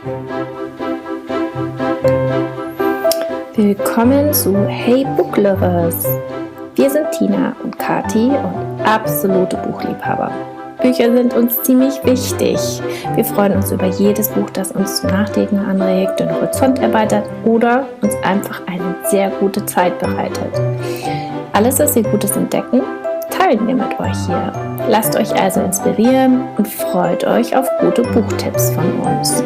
Willkommen zu Hey Book Lovers. Wir sind Tina und Kati und absolute Buchliebhaber. Bücher sind uns ziemlich wichtig. Wir freuen uns über jedes Buch, das uns zum Nachdenken anregt, den Horizont erweitert oder uns einfach eine sehr gute Zeit bereitet. Alles, was wir Gutes entdecken, teilen wir mit euch hier. Lasst euch also inspirieren und freut euch auf gute Buchtipps von uns.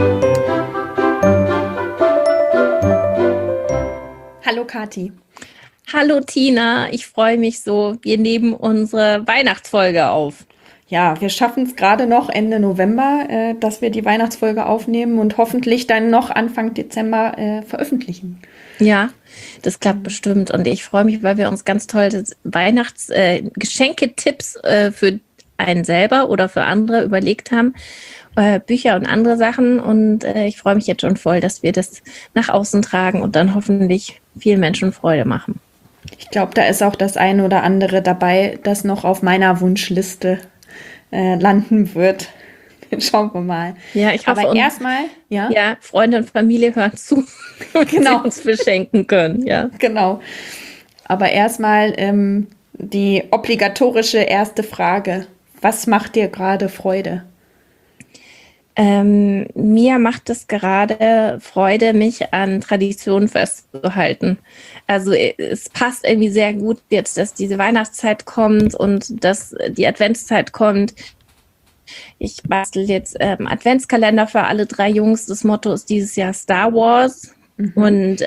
Hallo Kati. Hallo Tina, ich freue mich so. Wir nehmen unsere Weihnachtsfolge auf. Ja, wir schaffen es gerade noch Ende November, dass wir die Weihnachtsfolge aufnehmen und hoffentlich dann noch Anfang Dezember veröffentlichen. Ja, das klappt bestimmt und ich freue mich, weil wir uns ganz tolle Geschenke-Tipps für einen selber oder für andere überlegt haben. Bücher und andere Sachen und ich freue mich jetzt schon voll, dass wir das nach außen tragen und dann hoffentlich vielen Menschen Freude machen. Ich glaube, da ist auch das eine oder andere dabei, das noch auf meiner Wunschliste landen wird. Schauen wir mal. Ja, ich hoffe, aber erstmal, ja, Freunde und Familie hören zu, genau, uns beschenken können. Ja, genau. Aber erstmal die obligatorische erste Frage: Was macht dir gerade Freude? Mir macht es gerade Freude, mich an Traditionen festzuhalten. Also es passt irgendwie sehr gut jetzt, dass diese Weihnachtszeit kommt und dass die Adventszeit kommt. Ich bastel jetzt Adventskalender für alle 3 Jungs. Das Motto ist dieses Jahr Star Wars. Und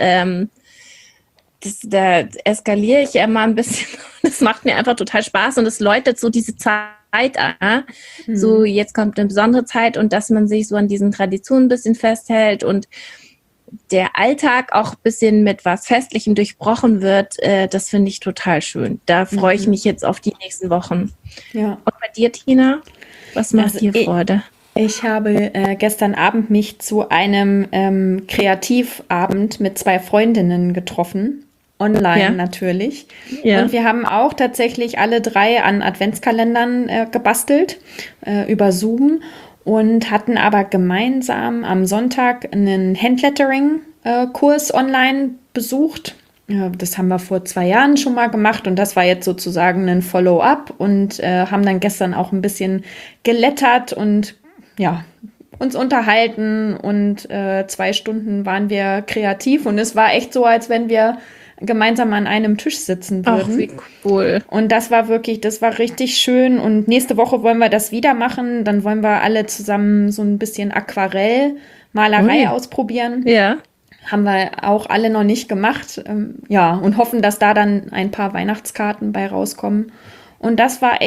da eskaliere ich ja mal ein bisschen. Das macht mir einfach total Spaß und es läutet so diese Zeit an. So, jetzt kommt eine besondere Zeit und dass man sich so an diesen Traditionen ein bisschen festhält und der Alltag auch ein bisschen mit was Festlichem durchbrochen wird, das finde ich total schön. Da freue ich mich jetzt auf die nächsten Wochen. Ja. Und bei dir, Tina? Was macht dir Freude? Ich habe gestern Abend mich zu einem Kreativabend mit 2 Freundinnen getroffen. Online natürlich. Ja. Und wir haben auch tatsächlich alle 3 an Adventskalendern gebastelt über Zoom und hatten aber gemeinsam am Sonntag einen Handlettering-Kurs online besucht. Das haben wir vor 2 Jahren schon mal gemacht und das war jetzt sozusagen ein Follow-up und haben dann gestern auch ein bisschen gelettert und ja, uns unterhalten und 2 Stunden waren wir kreativ und es war echt so, als wenn wir gemeinsam an einem Tisch sitzen würden. Ach, wie cool. Und das war richtig schön. Und nächste Woche wollen wir das wieder machen. Dann wollen wir alle zusammen so ein bisschen Aquarellmalerei ausprobieren. Ja. Haben wir auch alle noch nicht gemacht. Und hoffen, dass da dann ein paar Weihnachtskarten bei rauskommen. Und es war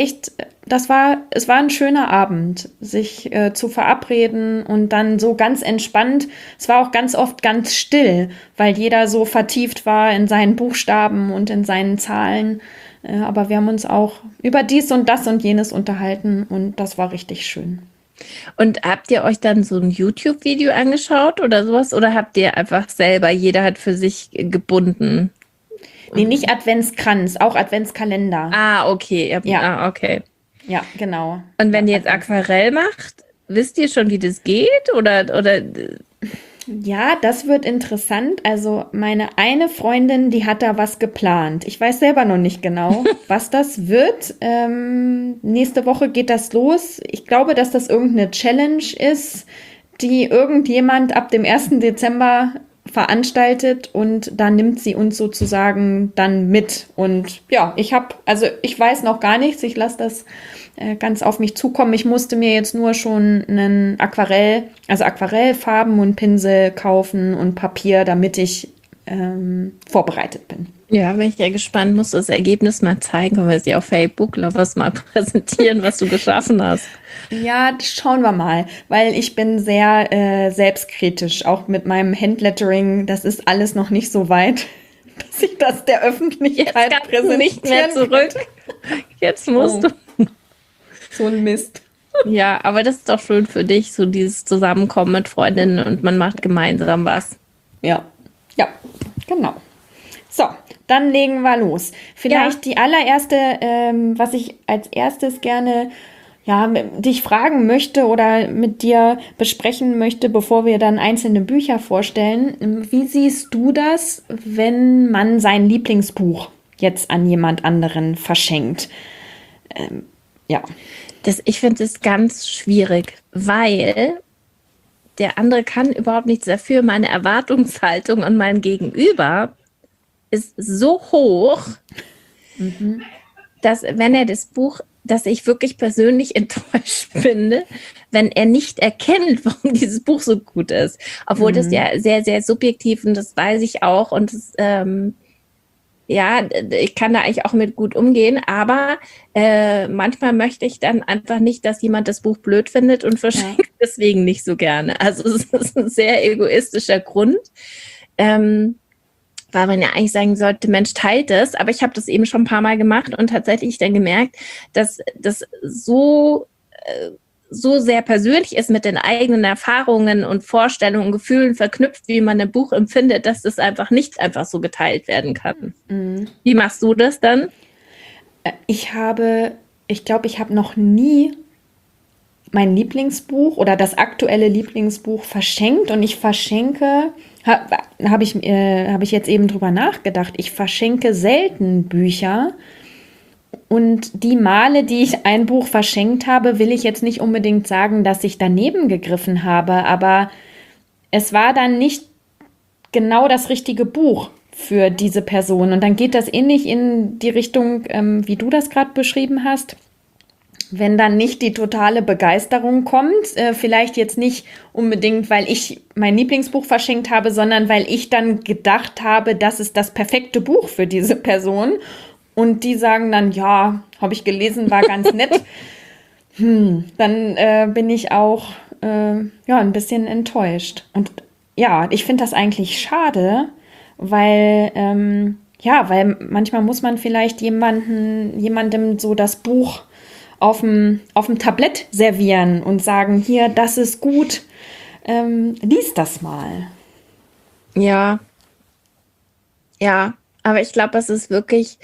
ein schöner Abend, sich zu verabreden und dann so ganz entspannt. Es war auch ganz oft ganz still, weil jeder so vertieft war in seinen Buchstaben und in seinen Zahlen. Aber wir haben uns auch über dies und das und jenes unterhalten und das war richtig schön. Und habt ihr euch dann so ein YouTube-Video angeschaut oder sowas? Oder habt ihr einfach selber, jeder hat für sich gebunden? Nee, nicht Adventskranz, auch Adventskalender. Ah, okay. Ja, okay. Ja, genau. Und wenn ihr jetzt Aquarell macht, wisst ihr schon, wie das geht? Oder? Ja, das wird interessant. Also meine eine Freundin, die hat da was geplant. Ich weiß selber noch nicht genau, was das wird. Nächste Woche geht das los. Ich glaube, dass das irgendeine Challenge ist, die irgendjemand ab dem 1. Dezember veranstaltet und da nimmt sie uns sozusagen dann mit. Und ja, ich weiß noch gar nichts. Ich lasse das ganz auf mich zukommen. Ich musste mir jetzt nur schon einen Aquarellfarben und Pinsel kaufen und Papier, damit ich vorbereitet bin. Ja, bin ich ja gespannt, musst du das Ergebnis mal zeigen, können wir es ja auf Facebook was mal präsentieren, was du geschaffen hast. Ja, schauen wir mal, weil ich bin sehr selbstkritisch, auch mit meinem Handlettering, das ist alles noch nicht so weit, dass ich das der Öffentlichkeit präsentieren nicht mehr zurück. Jetzt musst du. So ein Mist. Ja, aber das ist doch schön für dich, so dieses Zusammenkommen mit Freundinnen und man macht gemeinsam was. Ja, genau. So, dann legen wir los. Vielleicht die allererste, was ich als erstes gerne ja, dich fragen möchte oder mit dir besprechen möchte, bevor wir dann einzelne Bücher vorstellen. Wie siehst du das, wenn man sein Lieblingsbuch jetzt an jemand anderen verschenkt? Ja. Ich finde es ganz schwierig, weil der andere kann überhaupt nichts dafür. Meine Erwartungshaltung an meinem Gegenüber ist so hoch, dass wenn er das Buch, dass ich wirklich persönlich enttäuscht finde, wenn er nicht erkennt, warum dieses Buch so gut ist. Obwohl das ja sehr, sehr subjektiv und das weiß ich auch und das, ja, ich kann da eigentlich auch mit gut umgehen, aber manchmal möchte ich dann einfach nicht, dass jemand das Buch blöd findet und verschenkt deswegen nicht so gerne. Also es ist ein sehr egoistischer Grund. Weil man ja eigentlich sagen sollte, Mensch, teilt es. Aber ich habe das eben schon ein paar Mal gemacht und tatsächlich dann gemerkt, dass das so sehr persönlich ist mit den eigenen Erfahrungen und Vorstellungen und Gefühlen verknüpft, wie man ein Buch empfindet, dass das einfach nicht einfach so geteilt werden kann. Wie machst du das dann? Ich glaube, ich habe noch nie mein Lieblingsbuch oder das aktuelle Lieblingsbuch verschenkt und ich verschenke, habe ich jetzt eben drüber nachgedacht, ich verschenke selten Bücher und die Male, die ich ein Buch verschenkt habe, will ich jetzt nicht unbedingt sagen, dass ich daneben gegriffen habe, aber es war dann nicht genau das richtige Buch für diese Person und dann geht das ähnlich in die Richtung, wie du das gerade beschrieben hast. Wenn dann nicht die totale Begeisterung kommt, vielleicht jetzt nicht unbedingt, weil ich mein Lieblingsbuch verschenkt habe, sondern weil ich dann gedacht habe, das ist das perfekte Buch für diese Person. Und die sagen dann, ja, habe ich gelesen, war ganz nett. Dann bin ich auch ein bisschen enttäuscht. Und ja, ich finde das eigentlich schade, weil weil manchmal muss man vielleicht jemandem so das Buch auf dem Tablett servieren und sagen, hier, das ist gut, lies das mal. Ja, aber ich glaube, es ist wirklich,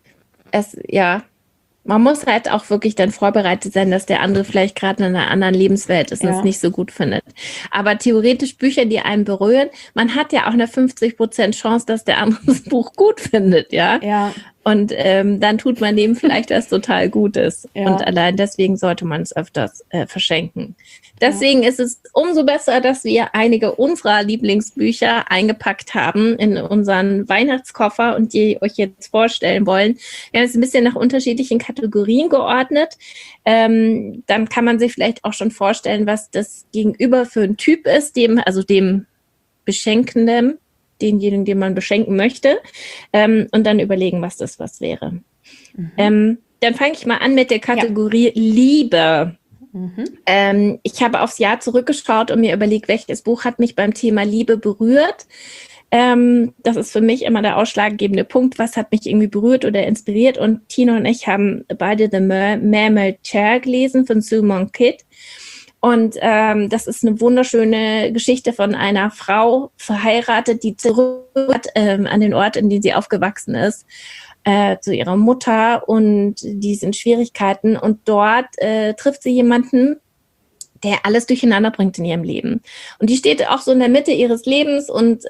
man muss halt auch wirklich dann vorbereitet sein, dass der andere vielleicht gerade in einer anderen Lebenswelt ist und es nicht so gut findet. Aber theoretisch Bücher, die einen berühren, man hat ja auch eine 50% Chance, dass der andere das Buch gut findet, ja. Und dann tut man dem vielleicht was total Gutes. Und allein deswegen sollte man es öfters verschenken. Deswegen ist es umso besser, dass wir einige unserer Lieblingsbücher eingepackt haben in unseren Weihnachtskoffer und die euch jetzt vorstellen wollen. Wir haben es ein bisschen nach unterschiedlichen Kategorien geordnet. Dann kann man sich vielleicht auch schon vorstellen, was das Gegenüber für ein Typ ist, dem Beschenkenden, denjenigen, den man beschenken möchte, und dann überlegen, was wäre. Dann fange ich mal an mit der Kategorie Liebe. Ich habe aufs Jahr zurückgeschaut und mir überlegt, welches Buch hat mich beim Thema Liebe berührt. Das ist für mich immer der ausschlaggebende Punkt, was hat mich irgendwie berührt oder inspiriert. Und Tina und ich haben beide The Mermaid Chair gelesen von Sue Monk Kidd. Und das ist eine wunderschöne Geschichte von einer Frau, verheiratet, die zurück an den Ort, in dem sie aufgewachsen ist, zu ihrer Mutter und die sind Schwierigkeiten. Und dort trifft sie jemanden, der alles durcheinander bringt in ihrem Leben. Und die steht auch so in der Mitte ihres Lebens und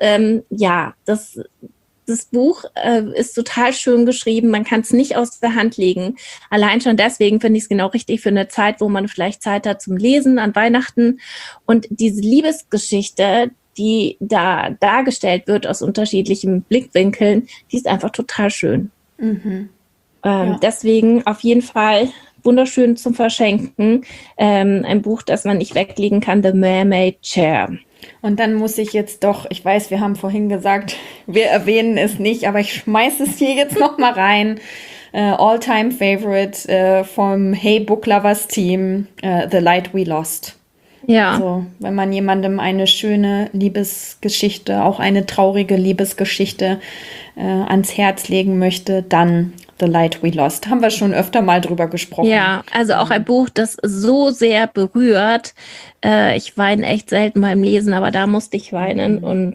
das Buch ist total schön geschrieben. Man kann es nicht aus der Hand legen. Allein schon deswegen finde ich es genau richtig für eine Zeit, wo man vielleicht Zeit hat zum Lesen an Weihnachten. Und diese Liebesgeschichte, die da dargestellt wird aus unterschiedlichen Blickwinkeln, die ist einfach total schön. Deswegen auf jeden Fall wunderschön zum Verschenken. Ein Buch, das man nicht weglegen kann, The Mermaid Chair. Und dann muss ich jetzt doch, ich weiß, wir haben vorhin gesagt, wir erwähnen es nicht, aber ich schmeiße es hier jetzt noch mal rein. All-time Favorite vom Hey Book Lovers Team, The Light We Lost. Ja. Also, wenn man jemandem eine schöne Liebesgeschichte, auch eine traurige Liebesgeschichte ans Herz legen möchte, dann The Light We Lost. Haben wir schon öfter mal drüber gesprochen. Ja, also auch ein Buch, das so sehr berührt. Ich weine echt selten beim Lesen, aber da musste ich weinen. Und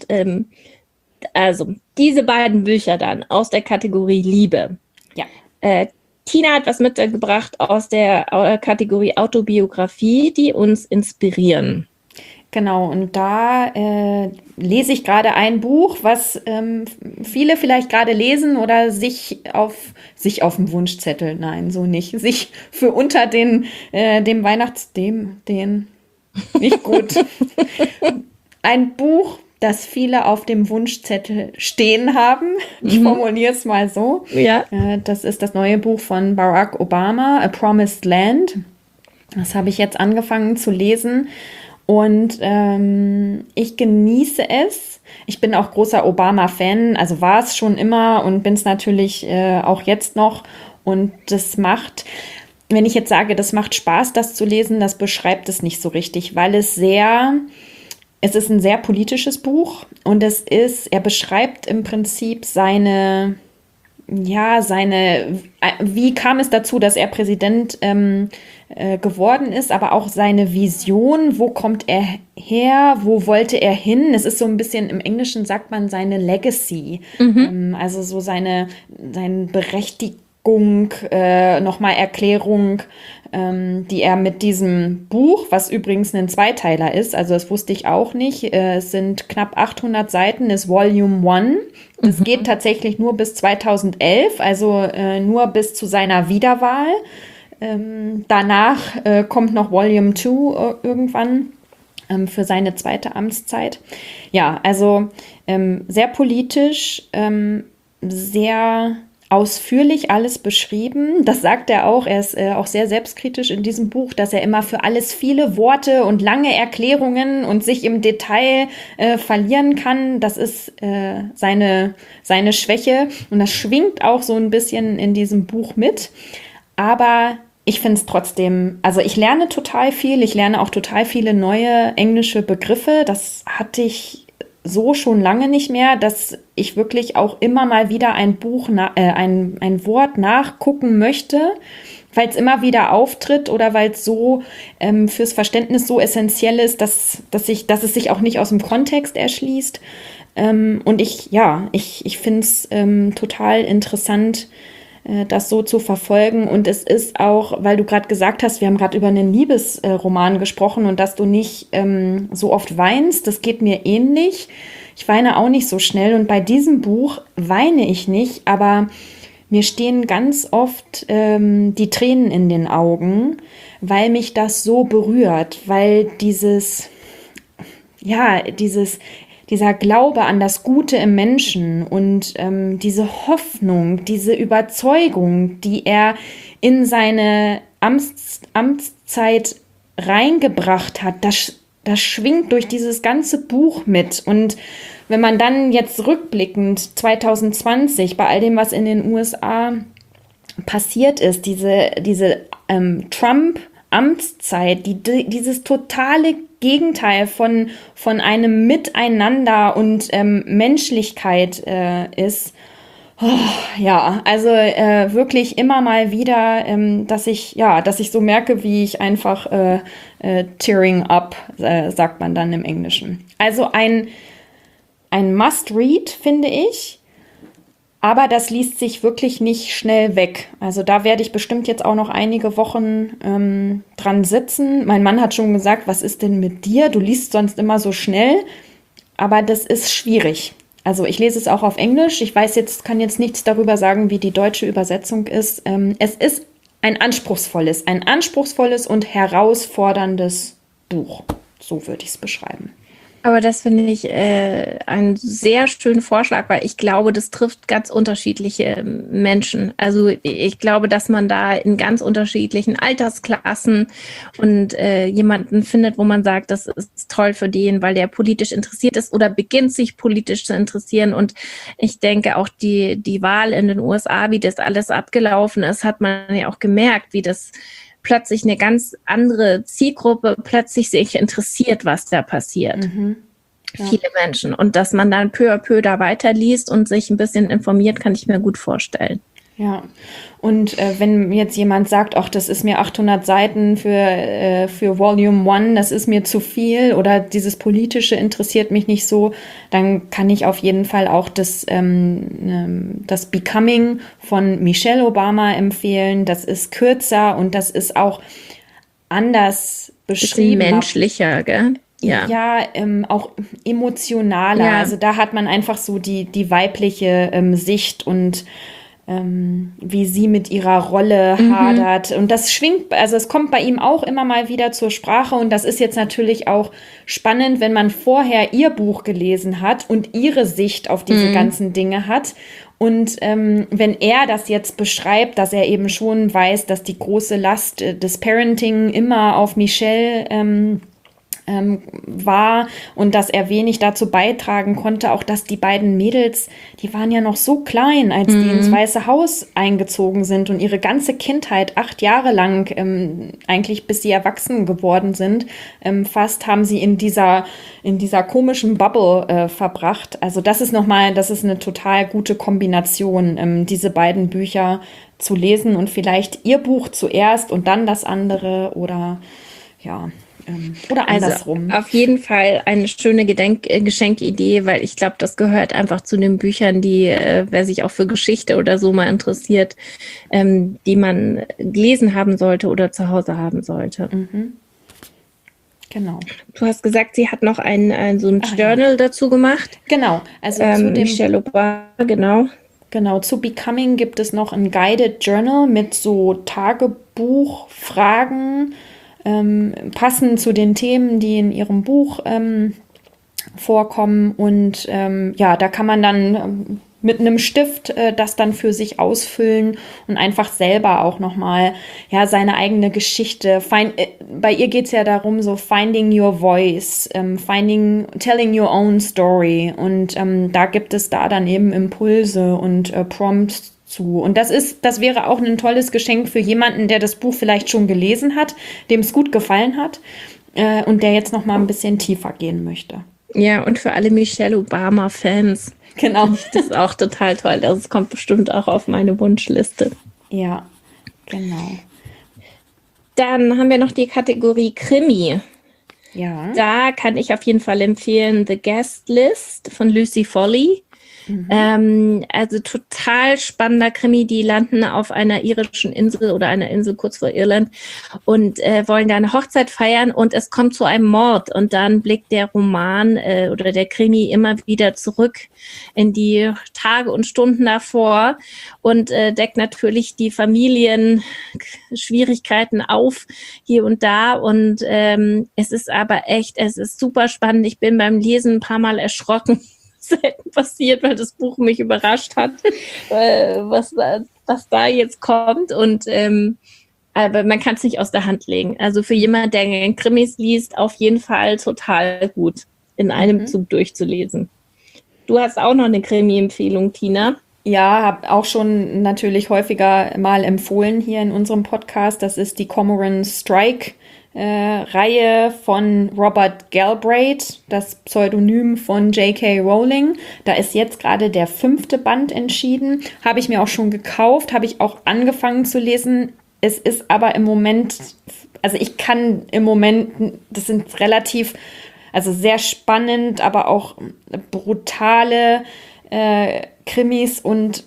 also diese beiden Bücher dann aus der Kategorie Liebe. Ja. Tina hat was mitgebracht aus der Kategorie Autobiografie, die uns inspirieren. Genau, und da lese ich gerade ein Buch, was viele vielleicht gerade lesen oder sich auf dem Wunschzettel, nein, so nicht, sich für unter dem nicht gut. Ein Buch, das viele auf dem Wunschzettel stehen haben. Ich formuliere es mal so. Ja. Das ist das neue Buch von Barack Obama, A Promised Land. Das habe ich jetzt angefangen zu lesen und ich genieße es. Ich bin auch großer Obama-Fan, also war es schon immer und bin es natürlich auch jetzt noch. Und das macht, wenn ich jetzt sage, das macht Spaß, das zu lesen, das beschreibt es nicht so richtig, weil es ist ein sehr politisches Buch und er beschreibt im Prinzip wie kam es dazu, dass er Präsident geworden ist, aber auch seine Vision, wo kommt er her, wo wollte er hin? Es ist so ein bisschen, im Englischen sagt man seine Legacy, also so seine Berechtigung, nochmal Erklärung, die er mit diesem Buch, was übrigens ein Zweiteiler ist, also das wusste ich auch nicht, es sind knapp 800 Seiten, ist Volume 1. Das geht tatsächlich nur bis 2011, also nur bis zu seiner Wiederwahl. Danach kommt noch Volume 2 irgendwann für seine zweite Amtszeit. Ja, also sehr politisch, sehr ausführlich alles beschrieben. Das sagt er auch. Er ist auch sehr selbstkritisch in diesem Buch, dass er immer für alles viele Worte und lange Erklärungen und sich im Detail verlieren kann. Das ist seine Schwäche und das schwingt auch so ein bisschen in diesem Buch mit. Aber ich finde es trotzdem, also ich lerne total viel. Ich lerne auch total viele neue englische Begriffe. Das hatte ich so schon lange nicht mehr, dass ich wirklich auch immer mal wieder ein Wort nachgucken möchte, weil es immer wieder auftritt oder weil es so fürs Verständnis so essentiell ist, dass es sich auch nicht aus dem Kontext erschließt. Und ich finde es total interessant, das so zu verfolgen. Und es ist auch, weil du gerade gesagt hast, wir haben gerade über einen Liebesroman gesprochen und dass du nicht so oft weinst, das geht mir ähnlich. Ich weine auch nicht so schnell und bei diesem Buch weine ich nicht, aber mir stehen ganz oft die Tränen in den Augen, weil mich das so berührt, weil dieser Glaube an das Gute im Menschen und diese Hoffnung, diese Überzeugung, die er in seine Amtszeit reingebracht hat, das schwingt durch dieses ganze Buch mit. Und wenn man dann jetzt rückblickend 2020 bei all dem, was in den USA passiert ist, diese Trump-Amtszeit, dieses totale Gegenteil von einem Miteinander und Menschlichkeit ist. Oh, ja, also wirklich immer mal wieder, dass ich so merke, wie ich einfach tearing up, sagt man dann im Englischen. Also ein Must-Read, finde ich. Aber das liest sich wirklich nicht schnell weg. Also da werde ich bestimmt jetzt auch noch einige Wochen dran sitzen. Mein Mann hat schon gesagt, was ist denn mit dir? Du liest sonst immer so schnell. Aber das ist schwierig. Also ich lese es auch auf Englisch. Ich kann jetzt nichts darüber sagen, wie die deutsche Übersetzung ist. Es ist ein anspruchsvolles und herausforderndes Buch. So würde ich es beschreiben. Aber das finde ich einen sehr schönen Vorschlag, weil ich glaube, das trifft ganz unterschiedliche Menschen. Also ich glaube, dass man da in ganz unterschiedlichen Altersklassen und jemanden findet, wo man sagt, das ist toll für den, weil der politisch interessiert ist oder beginnt sich politisch zu interessieren. Und ich denke auch die Wahl in den USA, wie das alles abgelaufen ist, hat man ja auch gemerkt, wie das plötzlich eine ganz andere Zielgruppe plötzlich sich interessiert, was da passiert. Mhm. Ja. Viele Menschen. Und dass man dann peu à peu da weiterliest und sich ein bisschen informiert, kann ich mir gut vorstellen. Ja, und wenn jetzt jemand sagt, ach, das ist mir 800 Seiten für Volume 1, das ist mir zu viel oder dieses Politische interessiert mich nicht so, dann kann ich auf jeden Fall auch das Becoming von Michelle Obama empfehlen. Das ist kürzer und das ist auch anders beschrieben. Bisschen menschlicher, gell? Ja, auch emotionaler. Ja. Also da hat man einfach so die weibliche Sicht und wie sie mit ihrer Rolle hadert. Und das schwingt, also es kommt bei ihm auch immer mal wieder zur Sprache. Und das ist jetzt natürlich auch spannend, wenn man vorher ihr Buch gelesen hat und ihre Sicht auf diese ganzen Dinge hat. Und wenn er das jetzt beschreibt, dass er eben schon weiß, dass die große Last des Parenting immer auf Michelle war und dass er wenig dazu beitragen konnte, auch dass die beiden Mädels, die waren ja noch so klein, als die ins Weiße Haus eingezogen sind und ihre ganze Kindheit, 8 Jahre lang, eigentlich bis sie erwachsen geworden sind, fast haben sie in dieser komischen Bubble verbracht. Also das ist eine total gute Kombination, diese beiden Bücher zu lesen und vielleicht ihr Buch zuerst und dann das andere oder ja. Oder andersrum. Also auf jeden Fall eine schöne Geschenkidee, weil ich glaube, das gehört einfach zu den Büchern, die, wer sich auch für Geschichte oder so mal interessiert, die man gelesen haben sollte oder zu Hause haben sollte. Genau. Du hast gesagt, sie hat noch so ein Journal dazu gemacht. Genau. Also zu dem Michelle Obama, genau. Genau, zu Becoming gibt es noch ein Guided Journal mit so Tagebuchfragen, passen zu den Themen, die in ihrem Buch vorkommen. Und da kann man dann mit einem Stift das dann für sich ausfüllen und einfach selber auch nochmal seine eigene Geschichte. Bei ihr geht es ja darum, so finding your voice, telling your own story. Und da gibt es da dann eben Impulse und Prompts zu. Und das wäre auch ein tolles Geschenk für jemanden, der das Buch vielleicht schon gelesen hat, dem es gut gefallen hat und der jetzt noch mal ein bisschen tiefer gehen möchte. Ja, und für alle Michelle Obama-Fans. Genau. Das ist auch total toll. Das kommt bestimmt auch auf meine Wunschliste. Ja, genau. Dann haben wir noch die Kategorie Krimi. Ja. Da kann ich auf jeden Fall empfehlen The Guest List von Lucy Foley. Also total spannender Krimi, die landen auf einer irischen Insel oder einer Insel kurz vor Irland und wollen da eine Hochzeit feiern und es kommt zu einem Mord und dann blickt der Roman oder der Krimi immer wieder zurück in die Tage und Stunden davor und deckt natürlich die Familienschwierigkeiten auf hier und da und es ist super spannend. Ich bin beim Lesen ein paar Mal erschrocken. Selten passiert, weil das Buch mich überrascht hat, was da jetzt kommt und aber man kann es nicht aus der Hand legen. Also für jemanden, der Krimis liest, auf jeden Fall total gut, in einem Zug durchzulesen. Du hast auch noch eine Krimi-Empfehlung, Tina. Ja, habe auch schon natürlich häufiger mal empfohlen hier in unserem Podcast. Das ist die Cormoran Strike Reihe von Robert Galbraith, das Pseudonym von J.K. Rowling. Da ist jetzt gerade der 5. Band entschieden. Habe ich mir auch schon gekauft, habe ich auch angefangen zu lesen. Es ist aber im Moment, also ich kann im Moment, das sind relativ, also sehr spannend, aber auch brutale Krimis und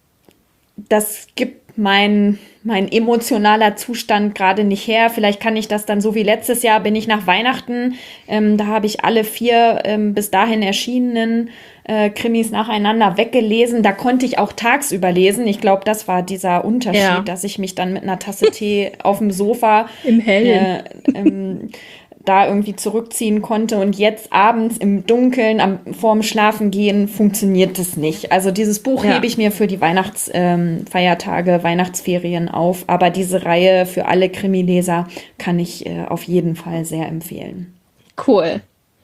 das gibt mein emotionaler Zustand gerade nicht her. Vielleicht kann ich das dann so wie letztes Jahr, bin ich nach Weihnachten, da habe ich alle 4 bis dahin erschienenen Krimis nacheinander weggelesen. Da konnte ich auch tagsüber lesen. Ich glaube, das war dieser Unterschied, dass ich mich dann mit einer Tasse Tee auf dem Sofa im Hellen da irgendwie zurückziehen konnte und jetzt abends im Dunkeln vorm Schlafengehen funktioniert das nicht. Also dieses Buch hebe ich mir für die Weihnachtsfeiertage, Weihnachtsferien auf, aber diese Reihe für alle Krimileser kann ich auf jeden Fall sehr empfehlen. Cool.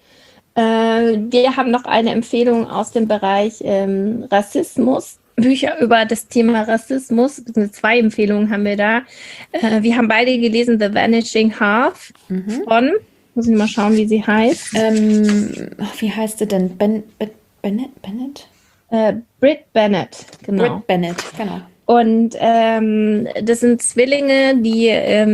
Wir haben noch eine Empfehlung aus dem Bereich Rassismus. Bücher über das Thema Rassismus. 2 Empfehlungen haben wir da. Wir haben beide gelesen The Vanishing Half von, muss ich mal schauen, wie sie heißt. Wie heißt sie denn? Bennett? Brit Bennett, genau. Brit Bennett, genau. Und das sind Zwillinge, die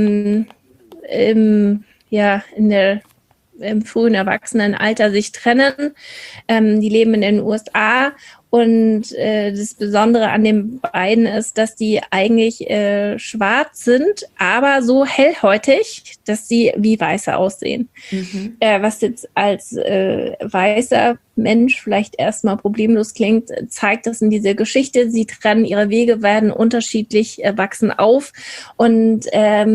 im frühen Erwachsenenalter sich trennen. Die leben in den USA. Und das Besondere an den beiden ist, dass die eigentlich schwarz sind, aber so hellhäutig, dass sie wie Weiße aussehen. Mhm. Was jetzt als weißer Mensch vielleicht erstmal problemlos klingt, zeigt das in dieser Geschichte. Sie trennen ihre Wege, werden unterschiedlich, wachsen auf und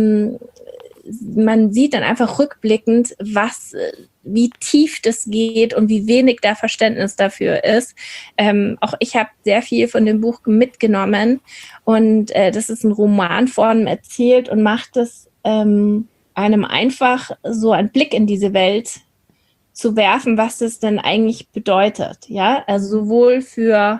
man sieht dann einfach rückblickend, wie tief das geht und wie wenig da Verständnis dafür ist. Auch ich habe sehr viel von dem Buch mitgenommen und das ist in Romanform erzählt und macht es einem einfach so einen Blick in diese Welt zu werfen, was das denn eigentlich bedeutet. Ja, also sowohl für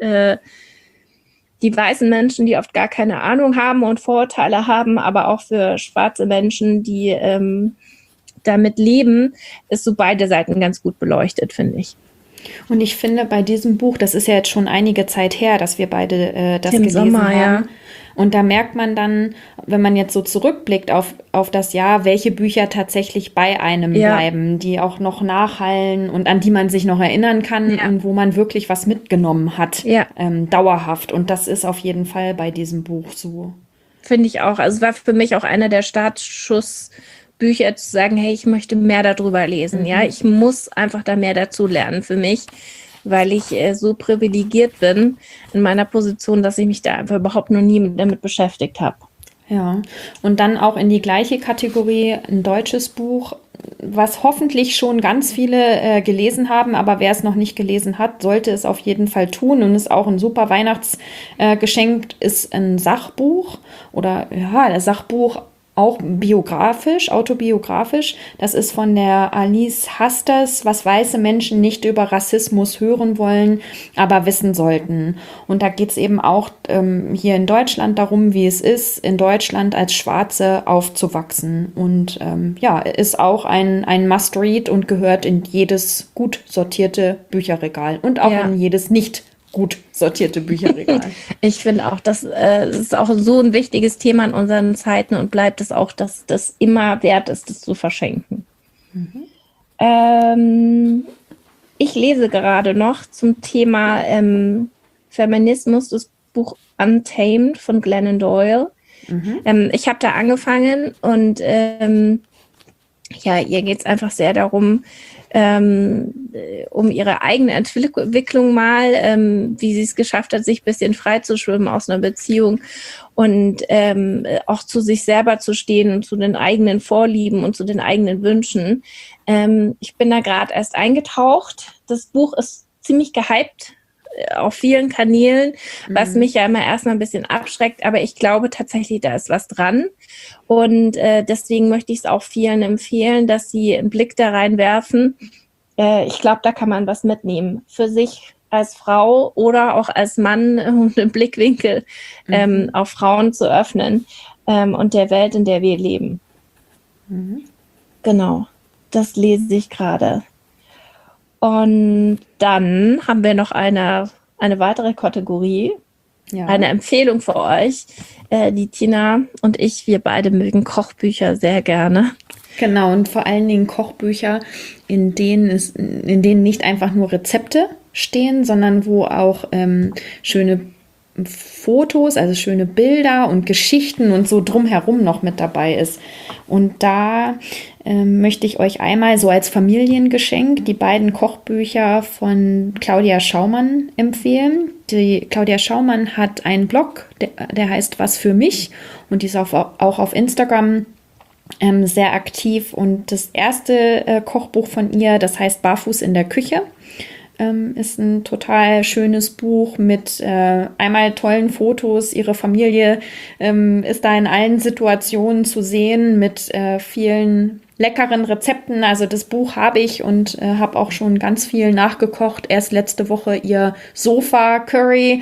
die weißen Menschen, die oft gar keine Ahnung haben und Vorurteile haben, aber auch für schwarze Menschen, die damit leben, ist so beide Seiten ganz gut beleuchtet, finde ich. Und ich finde bei diesem Buch, das ist ja jetzt schon einige Zeit her, dass wir beide das gelesen haben. Ja. Und da merkt man dann, wenn man jetzt so zurückblickt auf das Jahr, welche Bücher tatsächlich bei einem bleiben, die auch noch nachhallen und an die man sich noch erinnern kann und wo man wirklich was mitgenommen hat, dauerhaft. Und das ist auf jeden Fall bei diesem Buch so. Finde ich auch. Also es war für mich auch einer der Startschussbücher zu sagen, hey, ich möchte mehr darüber lesen. Ja, ich muss einfach da mehr dazu lernen für mich, weil ich so privilegiert bin in meiner Position, dass ich mich da einfach überhaupt noch nie damit beschäftigt habe. Ja, und dann auch in die gleiche Kategorie ein deutsches Buch, was hoffentlich schon ganz viele gelesen haben, aber wer es noch nicht gelesen hat, sollte es auf jeden Fall tun und ist auch ein super Weihnachtsgeschenk, ist ein Sachbuch oder ein Sachbuch, auch biografisch, autobiografisch. Das ist von der Alice Hasters, was weiße Menschen nicht über Rassismus hören wollen, aber wissen sollten. Und da geht es eben auch hier in Deutschland darum, wie es ist, in Deutschland als Schwarze aufzuwachsen. Und ist auch ein Must-Read und gehört in jedes gut sortierte Bücherregal und auch in jedes nicht gut sortierte Bücherregal. Ich finde auch, das ist auch so ein wichtiges Thema in unseren Zeiten und bleibt es auch, dass das immer wert ist, das zu verschenken. Ich lese gerade noch zum Thema Feminismus das Buch Untamed von Glennon Doyle. Ich habe da angefangen und ihr geht es einfach sehr darum, um ihre eigene Entwicklung mal, wie sie es geschafft hat, sich ein bisschen frei zu schwimmen aus einer Beziehung und auch zu sich selber zu stehen und zu den eigenen Vorlieben und zu den eigenen Wünschen. Ich bin da gerade erst eingetaucht. Das Buch ist ziemlich gehypt auf vielen Kanälen, was mich ja immer erstmal ein bisschen abschreckt, aber ich glaube tatsächlich, da ist was dran und deswegen möchte ich es auch vielen empfehlen, dass sie einen Blick da reinwerfen. Ich glaube, da kann man was mitnehmen für sich als Frau oder auch als Mann, um den Blickwinkel auf Frauen zu öffnen und der Welt, in der wir leben. Genau, das lese ich gerade. Und dann haben wir noch eine weitere Kategorie, eine Empfehlung für euch. Die Tina und ich, wir beide mögen Kochbücher sehr gerne. Genau, und vor allen Dingen Kochbücher, in denen nicht einfach nur Rezepte stehen, sondern wo auch schöne Fotos, also schöne Bilder und Geschichten und so drumherum noch mit dabei ist. Und da möchte ich euch einmal so als Familiengeschenk die beiden Kochbücher von Claudia Schaumann empfehlen. Die Claudia Schaumann hat einen Blog, der heißt Was für mich und die ist auch auf Instagram sehr aktiv. Und das erste Kochbuch von ihr, das heißt Barfuß in der Küche. Ist ein total schönes Buch mit einmal tollen Fotos. Ihre Familie ist da in allen Situationen zu sehen mit vielen leckeren Rezepten. Also das Buch habe ich und habe auch schon ganz viel nachgekocht. Erst letzte Woche ihr Sofa-Curry.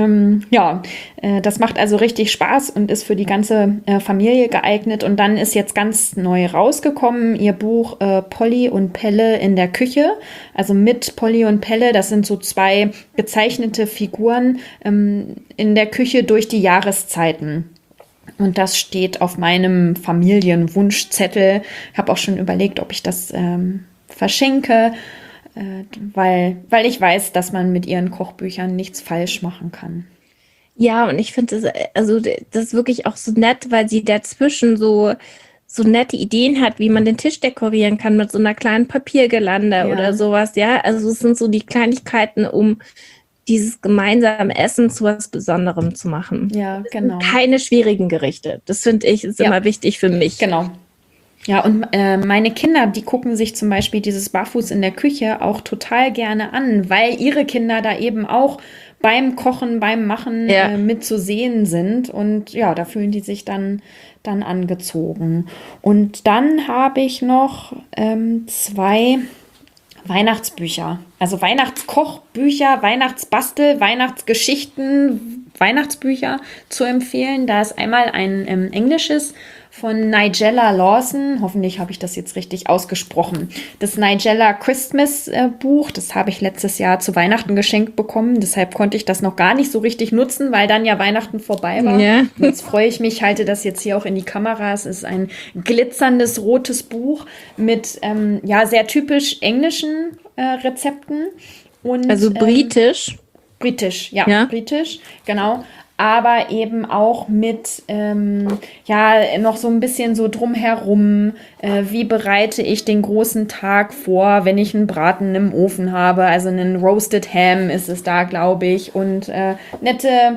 Das macht also richtig Spaß und ist für die ganze Familie geeignet. Und dann ist jetzt ganz neu rausgekommen ihr Buch Polly und Pelle in der Küche. Also mit Polly und Pelle, das sind so 2 gezeichnete Figuren in der Küche durch die Jahreszeiten. Und das steht auf meinem Familienwunschzettel. Ich habe auch schon überlegt, ob ich das verschenke, weil ich weiß, dass man mit ihren Kochbüchern nichts falsch machen kann. Ja, und ich finde das ist wirklich auch so nett, weil sie dazwischen so nette Ideen hat, wie man den Tisch dekorieren kann mit so einer kleinen Papiergirlande oder sowas, ja. Also es sind so die Kleinigkeiten, um dieses gemeinsame Essen zu was Besonderem zu machen. Ja, genau. Keine schwierigen Gerichte. Das finde ich ist immer wichtig für mich. Genau. Ja, und meine Kinder, die gucken sich zum Beispiel dieses Barfuß in der Küche auch total gerne an, weil ihre Kinder da eben auch beim Kochen, beim Machen mit zu sehen sind. Und ja, da fühlen die sich dann angezogen. Und dann habe ich noch 2 Weihnachtsbücher, also Weihnachtskochbücher, Weihnachtsbastel, Weihnachtsgeschichten, Weihnachtsbücher zu empfehlen. Da ist einmal ein englisches von Nigella Lawson. Hoffentlich habe ich das jetzt richtig ausgesprochen. Das Nigella Christmas Buch, das habe ich letztes Jahr zu Weihnachten geschenkt bekommen. Deshalb konnte ich das noch gar nicht so richtig nutzen, weil dann ja Weihnachten vorbei war. Ja. Jetzt freue ich mich, halte das jetzt hier auch in die Kamera. Es ist ein glitzerndes rotes Buch mit sehr typisch englischen Rezepten. Und, also britisch. Britisch, britisch, genau. Aber eben auch mit, noch so ein bisschen so drumherum, wie bereite ich den großen Tag vor, wenn ich einen Braten im Ofen habe, also einen Roasted Ham ist es da, glaube ich, und nette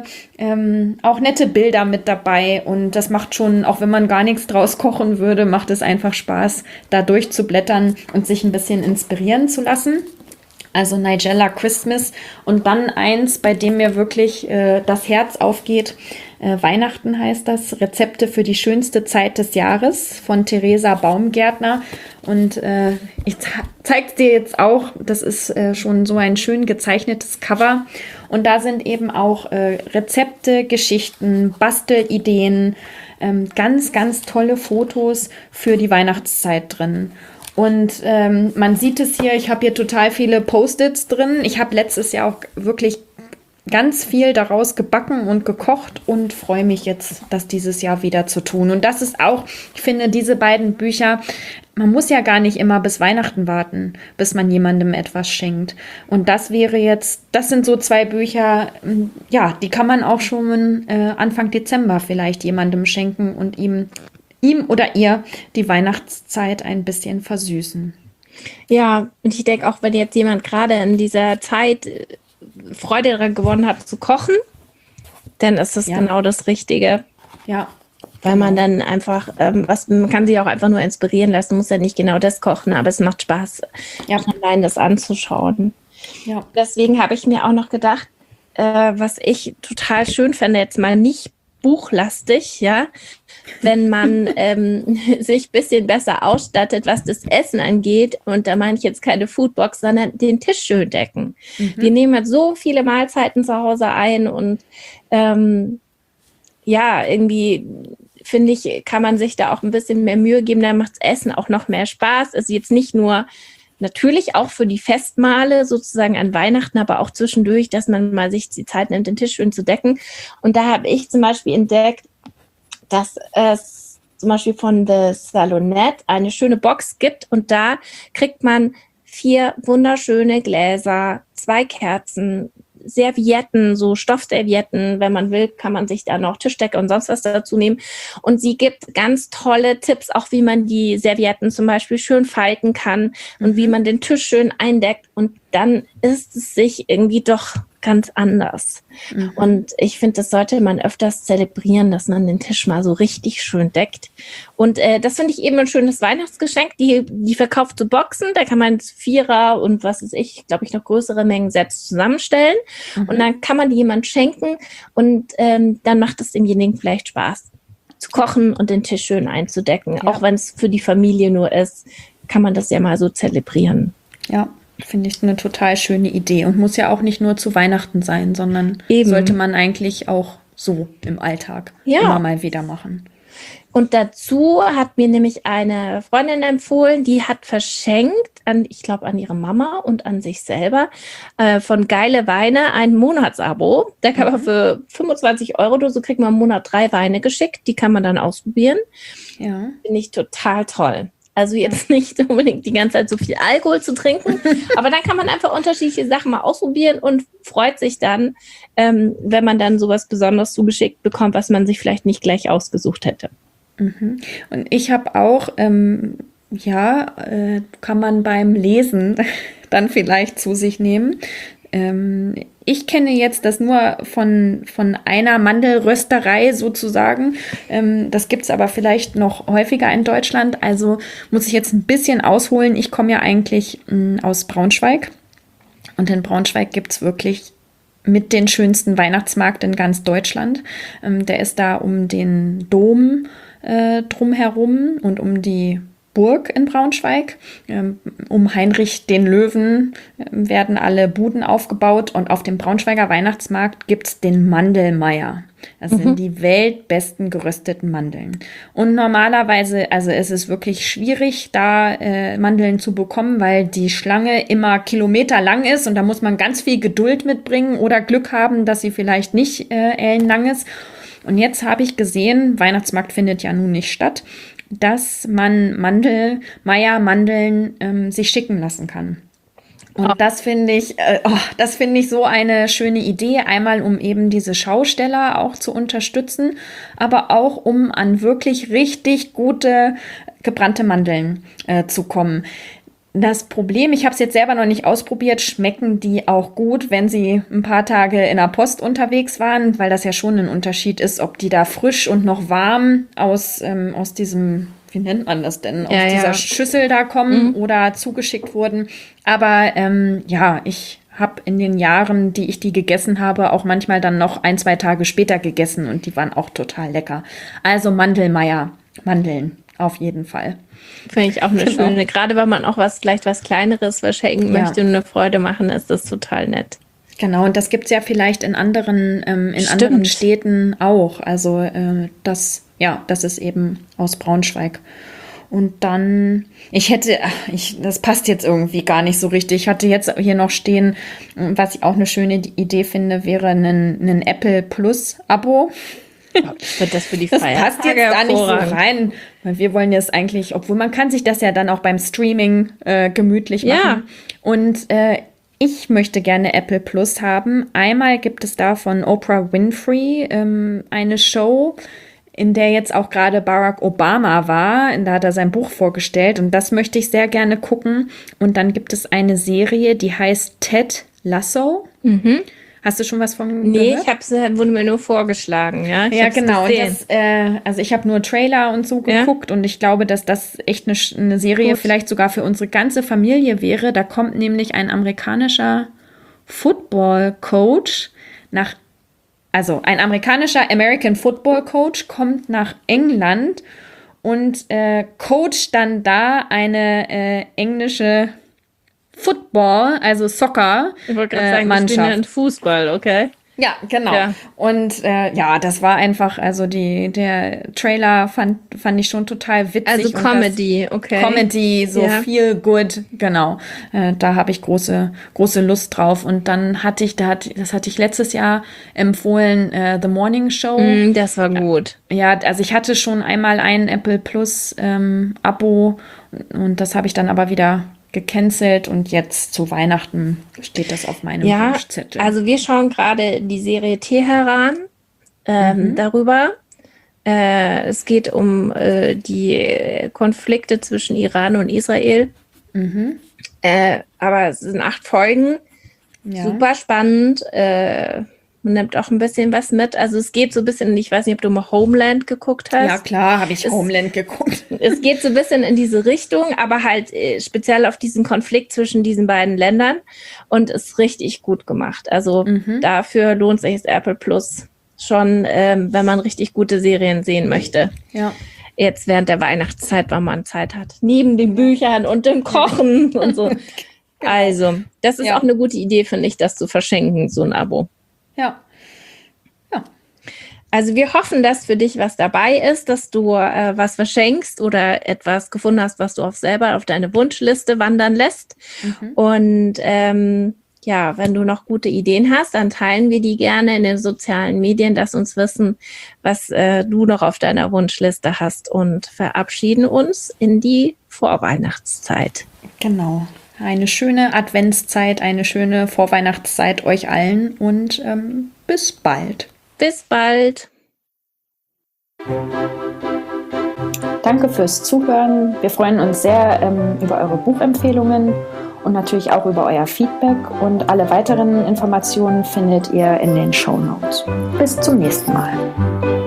Bilder mit dabei und das macht schon, auch wenn man gar nichts draus kochen würde, macht es einfach Spaß, da durchzublättern und sich ein bisschen inspirieren zu lassen. Also Nigella Christmas und dann eins, bei dem mir wirklich das Herz aufgeht. Weihnachten heißt das, Rezepte für die schönste Zeit des Jahres von Theresa Baumgärtner. Und ich zeige es dir jetzt auch, das ist schon so ein schön gezeichnetes Cover. Und da sind eben auch Rezepte, Geschichten, Bastelideen, ganz, ganz tolle Fotos für die Weihnachtszeit drin. Und man sieht es hier, ich habe hier total viele Post-its drin. Ich habe letztes Jahr auch wirklich ganz viel daraus gebacken und gekocht und freue mich jetzt, das dieses Jahr wieder zu tun. Und das ist auch, ich finde, diese beiden Bücher, man muss ja gar nicht immer bis Weihnachten warten, bis man jemandem etwas schenkt. Und das sind so 2 Bücher, die kann man auch schon Anfang Dezember vielleicht jemandem schenken und ihm oder ihr die Weihnachtszeit ein bisschen versüßen. Ja, und ich denke auch, wenn jetzt jemand gerade in dieser Zeit Freude daran gewonnen hat zu kochen, dann ist das genau das Richtige. Ja. Weil man dann einfach, man kann sich auch einfach nur inspirieren lassen, muss ja nicht genau das kochen, aber es macht Spaß, allein das anzuschauen. Ja. Deswegen habe ich mir auch noch gedacht, was ich total schön fände, jetzt mal nicht buchlastig, wenn man sich ein bisschen besser ausstattet, was das Essen angeht. Und da meine ich jetzt keine Foodbox, sondern den Tisch schön decken. Mhm. Wir nehmen halt so viele Mahlzeiten zu Hause ein und irgendwie finde ich, kann man sich da auch ein bisschen mehr Mühe geben, dann macht das Essen auch noch mehr Spaß. Also jetzt nicht nur natürlich auch für die Festmahle sozusagen an Weihnachten, aber auch zwischendurch, dass man mal sich die Zeit nimmt, den Tisch schön zu decken. Und da habe ich zum Beispiel entdeckt, dass es zum Beispiel von The Salonette eine schöne Box gibt und da kriegt man 4 wunderschöne Gläser, 2 Kerzen, Servietten, so Stoffservietten, wenn man will, kann man sich da noch Tischdecke und sonst was dazu nehmen. Und sie gibt ganz tolle Tipps, auch wie man die Servietten zum Beispiel schön falten kann und wie man den Tisch schön eindeckt. Und dann ist es sich irgendwie doch ganz anders. Mhm. Und ich finde, das sollte man öfters zelebrieren, dass man den Tisch mal so richtig schön deckt. Und das finde ich eben ein schönes Weihnachtsgeschenk. Die verkauft so Boxen, da kann man 4er und was weiß ich, glaube ich, noch größere Mengen selbst zusammenstellen. Und dann kann man die jemand schenken und dann macht es demjenigen vielleicht Spaß zu kochen und den Tisch schön einzudecken. Ja. Auch wenn es für die Familie nur ist, kann man das ja mal so zelebrieren. Ja, finde ich eine total schöne Idee und muss ja auch nicht nur zu Weihnachten sein, sondern sollte man eigentlich auch so im Alltag immer mal wieder machen. Und dazu hat mir nämlich eine Freundin empfohlen, die hat verschenkt, ich glaube an ihre Mama und an sich selber, von Geile Weine ein Monatsabo. Da kann man für 25 € oder so kriegt man im Monat 3 Weine geschickt. Die kann man dann ausprobieren. Ja. Finde ich total toll. Also jetzt nicht unbedingt die ganze Zeit so viel Alkohol zu trinken, aber dann kann man einfach unterschiedliche Sachen mal ausprobieren und freut sich dann, wenn man dann sowas Besonderes zugeschickt bekommt, was man sich vielleicht nicht gleich ausgesucht hätte. Mhm. Und ich habe auch, kann man beim Lesen dann vielleicht zu sich nehmen. Ich kenne jetzt das nur von einer Mandelrösterei sozusagen. Das gibt es aber vielleicht noch häufiger in Deutschland. Also muss ich jetzt ein bisschen ausholen. Ich komme ja eigentlich aus Braunschweig. Und in Braunschweig gibt es wirklich mit den schönsten Weihnachtsmarkt in ganz Deutschland. Der ist da um den Dom drumherum und um die Burg in Braunschweig. Um Heinrich den Löwen werden alle Buden aufgebaut und auf dem Braunschweiger Weihnachtsmarkt gibt es den Mandelmeier. Das sind die weltbesten gerösteten Mandeln. Und normalerweise, also es ist wirklich schwierig, da Mandeln zu bekommen, weil die Schlange immer kilometerlang ist und da muss man ganz viel Geduld mitbringen oder Glück haben, dass sie vielleicht nicht ellenlang ist. Und jetzt habe ich gesehen, Weihnachtsmarkt findet ja nun nicht statt, dass man Mandeln sich schicken lassen kann. Und das finde ich so eine schöne Idee, einmal um eben diese Schausteller auch zu unterstützen, aber auch um an wirklich richtig gute gebrannte Mandeln zu kommen. Das Problem, ich habe es jetzt selber noch nicht ausprobiert, schmecken die auch gut, wenn sie ein paar Tage in der Post unterwegs waren, weil das ja schon ein Unterschied ist, ob die da frisch und noch warm aus diesem, wie nennt man das denn, aus dieser Schüssel da kommen oder zugeschickt wurden. Aber ich habe in den Jahren, die ich die gegessen habe, auch manchmal dann noch 1-2 Tage später gegessen und die waren auch total lecker. Also Mandelmeier, Mandeln auf jeden Fall. Finde ich auch eine schöne, gerade wenn man auch vielleicht was Kleineres verschenken möchte und eine Freude machen, ist das total nett. Genau, und das gibt es ja vielleicht in anderen Städten auch. Also das ist eben aus Braunschweig. Und dann, das passt jetzt irgendwie gar nicht so richtig. Ich hatte jetzt hier noch stehen, was ich auch eine schöne Idee finde, wäre ein Apple Plus Abo. Das für die Das passt jetzt da nicht so rein, weil wir wollen jetzt eigentlich, obwohl man kann sich das ja dann auch beim Streaming gemütlich machen. Ja. Und ich möchte gerne Apple Plus haben. Einmal gibt es da von Oprah Winfrey eine Show, in der jetzt auch gerade Barack Obama war. Da hat er sein Buch vorgestellt und das möchte ich sehr gerne gucken. Und dann gibt es eine Serie, die heißt Ted Lasso. Mhm. Hast du schon was von gehört? Nee, wurde mir nur vorgeschlagen, ja. Ja, genau. Und also ich habe nur Trailer und so geguckt und ich glaube, dass das echt eine Serie vielleicht sogar für unsere ganze Familie wäre. Da kommt nämlich ein amerikanischer Football-Coach ein amerikanischer American Football Coach kommt nach England und coacht dann da eine englische Football, also Soccer, ich wollte gerade sagen, Mannschaft. Fußball, okay. Ja, genau. Ja. Und das war einfach, also der Trailer fand ich schon total witzig. Also Comedy, okay. Comedy, so feel good, genau. Da habe ich große Lust drauf. Und dann das hatte ich letztes Jahr empfohlen, The Morning Show. Das war gut. Ja, also ich hatte schon einmal ein Apple Plus Abo und das habe ich dann aber wieder gecancelt und jetzt zu Weihnachten steht das auf meinem Wunschzettel. Also wir schauen gerade die Serie Teheran darüber. Es geht um die Konflikte zwischen Iran und Israel. Mhm. Aber es sind 8 Folgen. Ja. Super spannend. Man nimmt auch ein bisschen was mit. Also es geht so ein bisschen, ich weiß nicht, ob du mal Homeland geguckt hast. Ja, klar, habe ich Homeland geguckt. Es geht so ein bisschen in diese Richtung, aber halt speziell auf diesen Konflikt zwischen diesen beiden Ländern und ist richtig gut gemacht. Also dafür lohnt sich das Apple Plus schon, wenn man richtig gute Serien sehen möchte. Ja. Jetzt während der Weihnachtszeit, weil man Zeit hat. Neben den Büchern und dem Kochen und so. Also, das ist auch eine gute Idee, finde ich, das zu verschenken, so ein Abo. Ja. Also wir hoffen, dass für dich was dabei ist, dass du was verschenkst oder etwas gefunden hast, was du auch selber auf deine Wunschliste wandern lässt. Und wenn du noch gute Ideen hast, dann teilen wir die gerne in den sozialen Medien, dass uns wissen, was du noch auf deiner Wunschliste hast, und verabschieden uns in die Vorweihnachtszeit. Genau. Eine schöne Adventszeit, eine schöne Vorweihnachtszeit euch allen und bis bald. Bis bald. Danke fürs Zuhören. Wir freuen uns sehr über eure Buchempfehlungen und natürlich auch über euer Feedback. Und alle weiteren Informationen findet ihr in den Shownotes. Bis zum nächsten Mal.